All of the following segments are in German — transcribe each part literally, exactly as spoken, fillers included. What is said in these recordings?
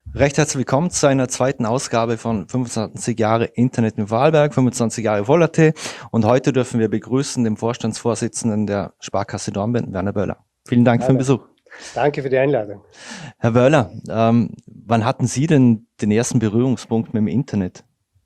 Recht herzlich willkommen zu einer zweiten Ausgabe von fünfundzwanzig Jahre Internet in Vorarlberg, fünfundzwanzig Jahre Vollert. Und heute dürfen wir begrüßen den Vorstandsvorsitzenden der Sparkasse Dornbirn, Werner Böller. Vielen Dank für den Hallo. Besuch. Danke für die Einladung. Herr Böller, ähm, wann hatten Sie denn den ersten Berührungspunkt mit dem Internet?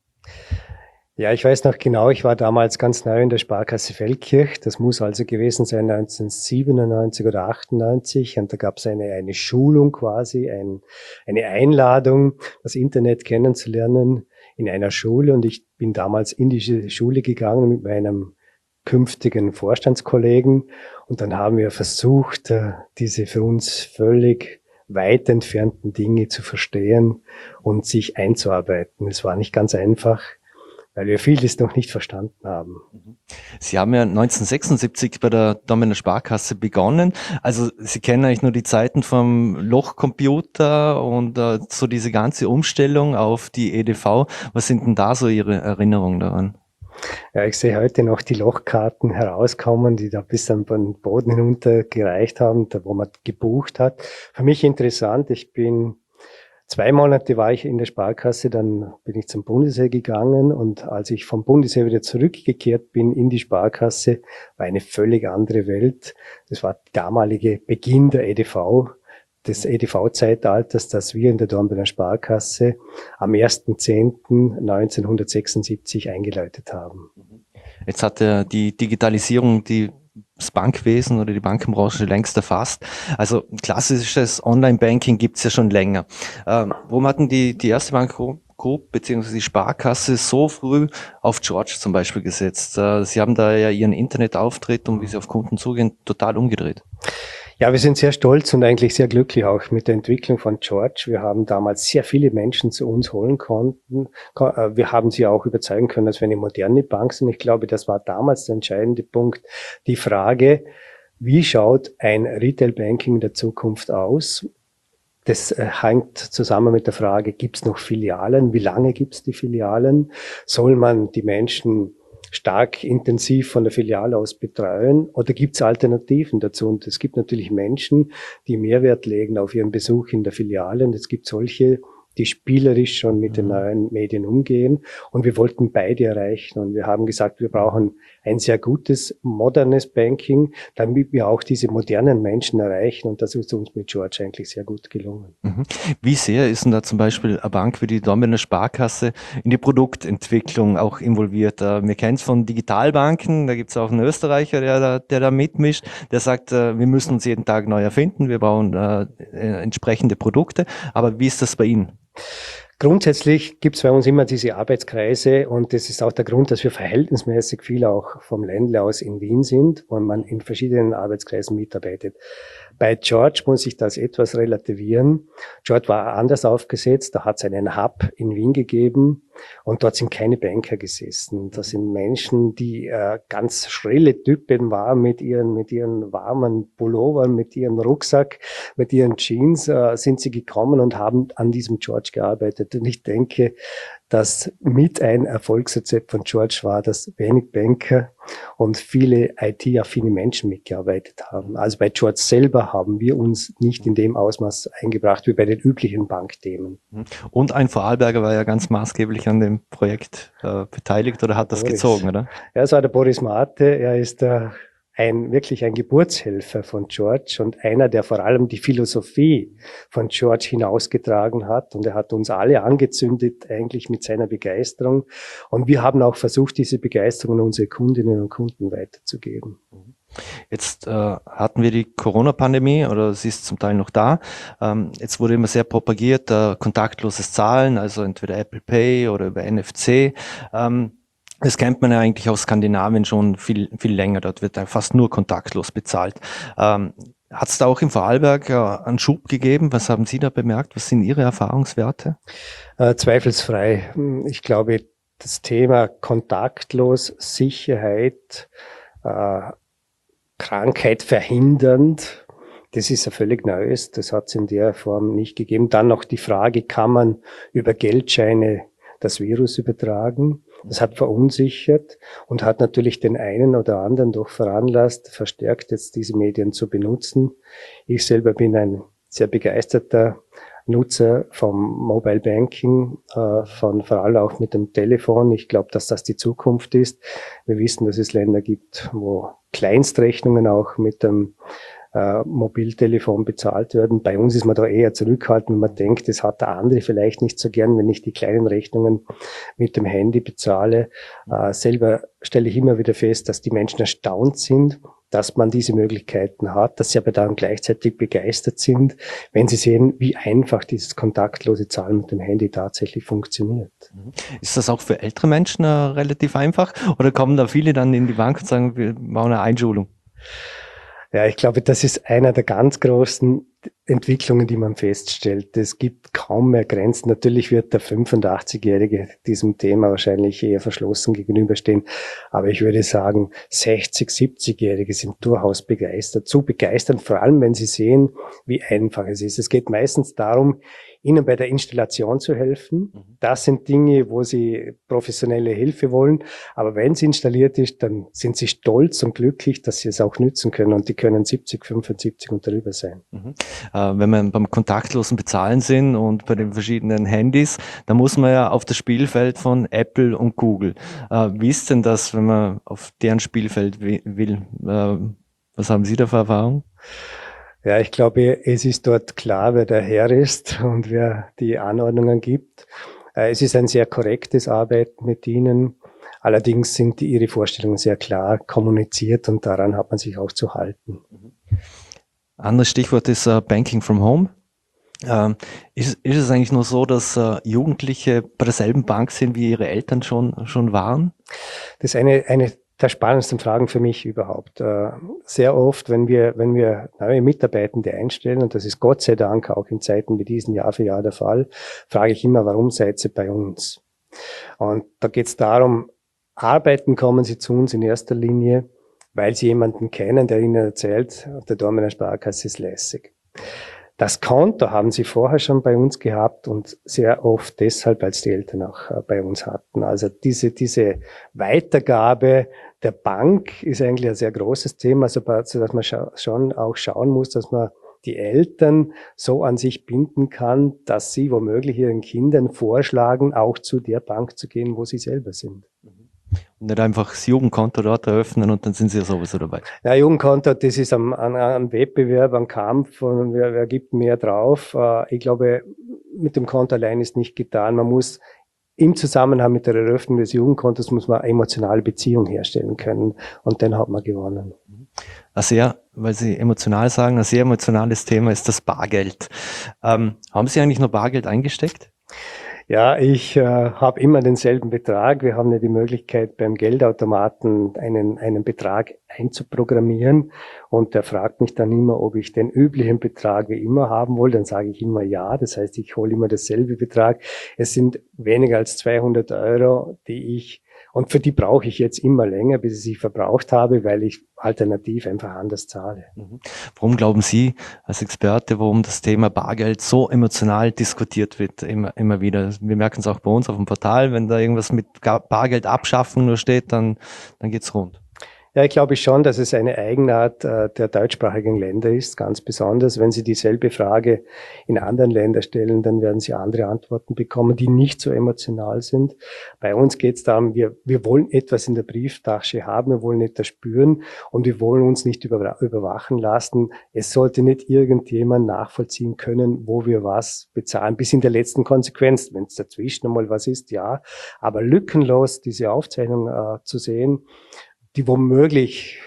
Ja, ich weiß noch genau, ich war damals ganz neu in der Sparkasse Feldkirch. Das muss also gewesen sein neunzehnhundertsiebenundneunzig oder achtundneunzig. Und da gab es eine, eine Schulung quasi, ein, eine Einladung, das Internet kennenzulernen in einer Schule. Und ich bin damals in die Schule gegangen mit meinem künftigen Vorstandskollegen. Und dann haben wir versucht, diese für uns völlig weit entfernten Dinge zu verstehen und sich einzuarbeiten. Es war nicht ganz einfach, weil wir vieles noch nicht verstanden haben. Sie haben ja neunzehnhundertsechsundsiebzig bei der Dornbirner Sparkasse begonnen. Also Sie kennen eigentlich nur die Zeiten vom Lochcomputer und äh, so diese ganze Umstellung auf die E D V. Was sind denn da so Ihre Erinnerungen daran? Ja, ich sehe heute noch die Lochkarten herauskommen, die da bis an den Boden hinunter gereicht haben, da wo man gebucht hat. Für mich interessant, ich bin Zwei Monate war ich in der Sparkasse, dann bin ich zum Bundesheer gegangen und als ich vom Bundesheer wieder zurückgekehrt bin in die Sparkasse, war eine völlig andere Welt. Das war der damalige Beginn der E D V, des E D V-Zeitalters, das wir in der Dornbirner Sparkasse am ersten zehnten neunzehnhundertsechsundsiebzig eingeläutet haben. Jetzt hat ja die Digitalisierung die das Bankwesen oder die Bankenbranche längst erfasst. Also klassisches Online-Banking gibt's ja schon länger. Ähm, warum hatten die, die erste Bank Group bzw. die Sparkasse so früh auf George zum Beispiel gesetzt? Äh, Sie haben da ja Ihren Internetauftritt und wie Sie auf Kunden zugehen, total umgedreht. Ja, wir sind sehr stolz und eigentlich sehr glücklich auch mit der Entwicklung von George. Wir haben damals sehr viele Menschen zu uns holen konnten. Wir haben sie auch überzeugen können, dass wir eine moderne Bank sind. Ich glaube, das war damals der entscheidende Punkt. Die Frage, wie schaut ein Retail Banking der Zukunft aus? Das hängt zusammen mit der Frage, gibt es noch Filialen? Wie lange gibt es die Filialen? Soll man die Menschen stark intensiv von der Filiale aus betreuen oder gibt es Alternativen dazu? Und es gibt natürlich Menschen, die Mehrwert legen auf ihren Besuch in der Filiale und es gibt solche, die spielerisch schon mit den neuen Medien umgehen. Und wir wollten beide erreichen. Und wir haben gesagt, wir brauchen ein sehr gutes, modernes Banking, damit wir auch diese modernen Menschen erreichen. Und das ist uns mit George eigentlich sehr gut gelungen. Wie sehr ist denn da zum Beispiel eine Bank wie die Dornbirner Sparkasse in die Produktentwicklung auch involviert? Wir kennen es von Digitalbanken, da gibt es auch einen Österreicher, der da, der da mitmischt, der sagt, wir müssen uns jeden Tag neu erfinden, wir brauchen äh, entsprechende Produkte. Aber wie ist das bei Ihnen? Grundsätzlich gibt es bei uns immer diese Arbeitskreise und das ist auch der Grund, dass wir verhältnismäßig viel auch vom Ländle aus in Wien sind, wo man in verschiedenen Arbeitskreisen mitarbeitet. Bei George muss ich das etwas relativieren. George war anders aufgesetzt, da hat es einen Hub in Wien gegeben und dort sind keine Banker gesessen. Das sind Menschen, die äh, ganz schrille Typen waren mit ihren, mit ihren warmen Pullovern, mit ihrem Rucksack, mit ihren Jeans, äh, sind sie gekommen und haben an diesem George gearbeitet. Und ich denke, dass mit ein Erfolgsrezept von George war, dass wenig Banker und viele I T-affine Menschen mitgearbeitet haben. Also bei George selber haben wir uns nicht in dem Ausmaß eingebracht wie bei den üblichen Bankthemen. Und ein Vorarlberger war ja ganz maßgeblich an dem Projekt äh, beteiligt oder hat das Boris. gezogen, oder? Ja, es war der Boris Mate. Er ist der ein, wirklich ein Geburtshelfer von George und einer, der vor allem die Philosophie von George hinausgetragen hat. Und er hat uns alle angezündet eigentlich mit seiner Begeisterung. Und wir haben auch versucht, diese Begeisterung an unsere Kundinnen und Kunden weiterzugeben. Jetzt äh, hatten wir die Corona-Pandemie oder sie ist zum Teil noch da. Ähm, jetzt wurde immer sehr propagiert, äh, kontaktloses Zahlen, also entweder Apple Pay oder über N F C. Ähm, Das kennt man ja eigentlich aus Skandinavien schon viel, viel länger. Dort wird fast nur kontaktlos bezahlt. Ähm, Hat es da auch im Vorarlberg äh, einen Schub gegeben? Was haben Sie da bemerkt? Was sind Ihre Erfahrungswerte? Äh, zweifelsfrei. Ich glaube, das Thema kontaktlos, Sicherheit, äh, Krankheit verhindernd, das ist ein völlig Neues. Das hat es in der Form nicht gegeben. Dann noch die Frage, kann man über Geldscheine das Virus übertragen? Das hat verunsichert und hat natürlich den einen oder anderen doch veranlasst, verstärkt jetzt diese Medien zu benutzen. Ich selber bin ein sehr begeisterter Nutzer vom Mobile Banking, äh, von vor allem auch mit dem Telefon. Ich glaube, dass das die Zukunft ist. Wir wissen, dass es Länder gibt, wo Kleinstrechnungen auch mit dem äh, Mobiltelefon bezahlt werden. Bei uns ist man da eher zurückhaltend, wenn man denkt, das hat der andere vielleicht nicht so gern, wenn ich die kleinen Rechnungen mit dem Handy bezahle. Äh, selber stelle ich immer wieder fest, dass die Menschen erstaunt sind, dass man diese Möglichkeiten hat, dass sie aber dann gleichzeitig begeistert sind, wenn sie sehen, wie einfach dieses kontaktlose Zahlen mit dem Handy tatsächlich funktioniert. Ist das auch für ältere Menschen äh, relativ einfach oder kommen da viele dann in die Bank und sagen, wir machen eine Einschulung? Ja, ich glaube, das ist einer der ganz großen Entwicklungen, die man feststellt. Es gibt kaum mehr Grenzen. Natürlich wird der fünfundachtzigjährige diesem Thema wahrscheinlich eher verschlossen gegenüberstehen. Aber ich würde sagen, sechzig-, siebzigjährige sind durchaus begeistert. Zu begeistern, vor allem wenn sie sehen, wie einfach es ist. Es geht meistens darum, ihnen bei der Installation zu helfen. Das sind Dinge, wo sie professionelle Hilfe wollen. Aber wenn es installiert ist, dann sind sie stolz und glücklich, dass sie es auch nützen können. Und die können siebzig, fünfundsiebzig und darüber sein. Mhm. Äh, wenn wir beim kontaktlosen Bezahlen sind und bei den verschiedenen Handys, da muss man ja auf das Spielfeld von Apple und Google. Äh, wie ist denn das, wenn man auf deren Spielfeld will? Äh, was haben Sie da für Erfahrung? Ja, ich glaube, es ist dort klar, wer der Herr ist und wer die Anordnungen gibt. Es ist ein sehr korrektes Arbeiten mit ihnen. Allerdings sind die, ihre Vorstellungen sehr klar kommuniziert und daran hat man sich auch zu halten. Anderes Stichwort ist uh, Banking from Home. Ähm, ist, ist es eigentlich nur so, dass uh, Jugendliche bei derselben Bank sind, wie ihre Eltern schon, schon waren? Das ist eine, eine der spannendsten Fragen für mich überhaupt. Sehr oft, wenn wir, wenn wir neue Mitarbeitende einstellen, und das ist Gott sei Dank auch in Zeiten wie diesen Jahr für Jahr der Fall, frage ich immer, warum seid ihr bei uns? Und da geht es darum, arbeiten kommen sie zu uns in erster Linie, weil sie jemanden kennen, der ihnen erzählt, der Dormener Sparkasse ist lässig. Das Konto haben sie vorher schon bei uns gehabt und sehr oft deshalb, als die Eltern auch bei uns hatten. Also diese, diese Weitergabe der Bank ist eigentlich ein sehr großes Thema, so dass man schon auch schauen muss, dass man die Eltern so an sich binden kann, dass sie womöglich ihren Kindern vorschlagen, auch zu der Bank zu gehen, wo sie selber sind. Und nicht einfach das Jugendkonto dort eröffnen und dann sind sie ja sowieso dabei. Ja, Jugendkonto, das ist am, am, am Wettbewerb, am Kampf und wer, wer gibt mehr drauf. Ich glaube, mit dem Konto allein ist nicht getan. Man muss im Zusammenhang mit der Eröffnung des Jugendkontos muss man eine emotionale Beziehung herstellen können und dann hat man gewonnen. Ein sehr, weil Sie emotional sagen, ein sehr emotionales Thema ist das Bargeld. Ähm, haben Sie eigentlich noch Bargeld eingesteckt? Ja, ich äh, habe immer denselben Betrag. Wir haben ja die Möglichkeit, beim Geldautomaten einen, einen Betrag einzuprogrammieren. Und der fragt mich dann immer, ob ich den üblichen Betrag wie immer haben will. Dann sage ich immer ja. Das heißt, ich hole immer dasselbe Betrag. Es sind weniger als zweihundert Euro, die ich, und für die brauche ich jetzt immer länger, bis ich sie verbraucht habe, weil ich alternativ einfach anders zahle. Mhm. Warum glauben Sie als Experte, warum das Thema Bargeld so emotional diskutiert wird, immer, immer wieder? Wir merken es auch bei uns auf dem Portal, wenn da irgendwas mit Bargeld abschaffen nur steht, dann, dann geht's rund. Ja, ich glaube schon, dass es eine Eigenart äh, der deutschsprachigen Länder ist, ganz besonders. Wenn Sie dieselbe Frage in anderen Ländern stellen, dann werden Sie andere Antworten bekommen, die nicht so emotional sind. Bei uns geht es darum, wir, wir wollen etwas in der Brieftasche haben, wir wollen etwas spüren und wir wollen uns nicht über, überwachen lassen. Es sollte nicht irgendjemand nachvollziehen können, wo wir was bezahlen, bis in der letzten Konsequenz. Wenn es dazwischen einmal was ist, ja. Aber lückenlos diese Aufzeichnung äh, zu sehen, die womöglich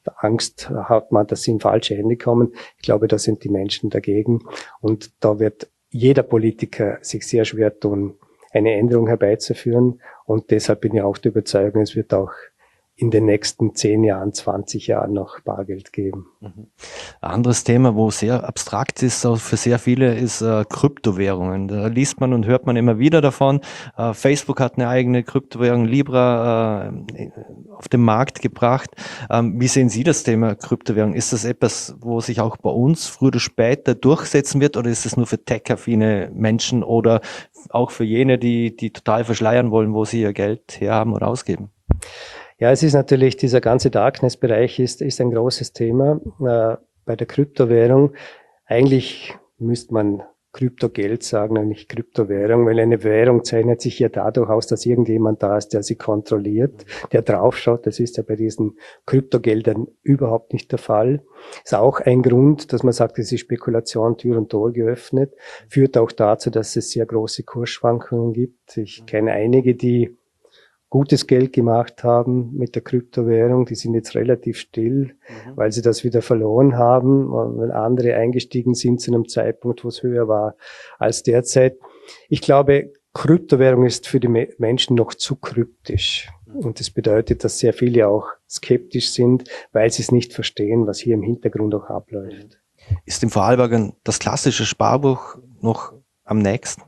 Angst hat man, dass sie in falsche Hände kommen. Ich glaube, da sind die Menschen dagegen. Und da wird jeder Politiker sich sehr schwer tun, eine Änderung herbeizuführen. Und deshalb bin ich auch der Überzeugung, es wird auch in den nächsten zehn Jahren, zwanzig Jahren noch Bargeld geben. Mhm. Ein anderes Thema, wo sehr abstrakt ist, auch für sehr viele, ist äh, Kryptowährungen. Da liest man und hört man immer wieder davon. Äh, Facebook hat eine eigene Kryptowährung, Libra, äh, auf den Markt gebracht. Ähm, wie sehen Sie das Thema Kryptowährung? Ist das etwas, wo sich auch bei uns früher oder später durchsetzen wird, oder ist es nur für tech-affine Menschen oder auch für jene, die, die total verschleiern wollen, wo sie ihr Geld herhaben oder ausgeben? Ja, es ist natürlich, dieser ganze Darkness-Bereich ist, ist ein großes Thema. Äh, bei der Kryptowährung, eigentlich müsste man Kryptogeld sagen und nicht Kryptowährung, weil eine Währung zeichnet sich ja dadurch aus, dass irgendjemand da ist, der sie kontrolliert, der draufschaut. Das ist ja bei diesen Kryptogeldern überhaupt nicht der Fall. Ist auch ein Grund, dass man sagt, diese Spekulation Tür und Tor geöffnet, führt auch dazu, dass es sehr große Kursschwankungen gibt. Ich kenne einige, die gutes Geld gemacht haben mit der Kryptowährung, die sind jetzt relativ still, mhm. weil sie das wieder verloren haben, weil andere eingestiegen sind zu einem Zeitpunkt, wo es höher war als derzeit. Ich glaube, Kryptowährung ist für die Menschen noch zu kryptisch. Und das bedeutet, dass sehr viele auch skeptisch sind, weil sie es nicht verstehen, was hier im Hintergrund auch abläuft. Ist im Vorarlberg das klassische Sparbuch noch am nächsten?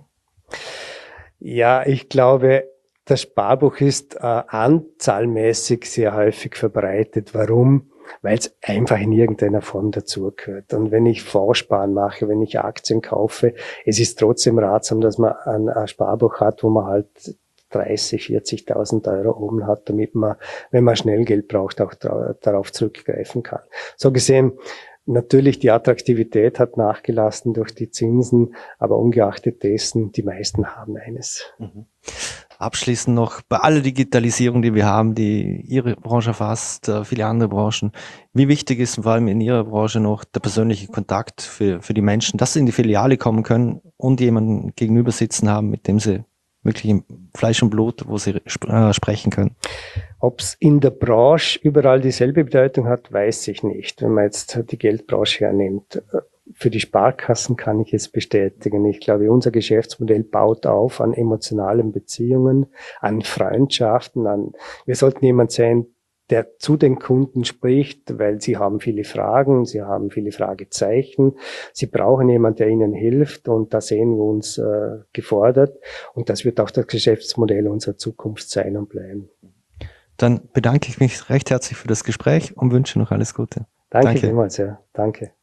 Ja, ich glaube, das Sparbuch ist äh, anzahlmäßig sehr häufig verbreitet. Warum? Weil es einfach in irgendeiner Form dazugehört. Und wenn ich Fondssparen mache, wenn ich Aktien kaufe, es ist trotzdem ratsam, dass man ein, ein Sparbuch hat, wo man halt dreißig, vierzigtausend Euro oben hat, damit man, wenn man schnell Geld braucht, auch darauf zurückgreifen kann. So gesehen, natürlich, die Attraktivität hat nachgelassen durch die Zinsen, aber ungeachtet dessen, die meisten haben eines. Mhm. Abschließend noch, bei aller Digitalisierung, die wir haben, die Ihre Branche erfasst, viele andere Branchen, wie wichtig ist vor allem in Ihrer Branche noch der persönliche Kontakt für, für die Menschen, dass sie in die Filiale kommen können und jemanden gegenüber sitzen haben, mit dem sie wirklich im Fleisch und Blut, wo sie sp äh, sprechen können? Ob es in der Branche überall dieselbe Bedeutung hat, weiß ich nicht. Wenn man jetzt die Geldbranche hernimmt. Für die Sparkassen kann ich es bestätigen. Ich glaube, unser Geschäftsmodell baut auf an emotionalen Beziehungen, an Freundschaften, an, wir sollten jemand sein, der zu den Kunden spricht, weil sie haben viele Fragen, sie haben viele Fragezeichen, sie brauchen jemanden, der ihnen hilft, und da sehen wir uns äh, gefordert, und das wird auch das Geschäftsmodell unserer Zukunft sein und bleiben. Dann bedanke ich mich recht herzlich für das Gespräch und wünsche noch alles Gute. Danke, Danke. vielmals, ja. Danke.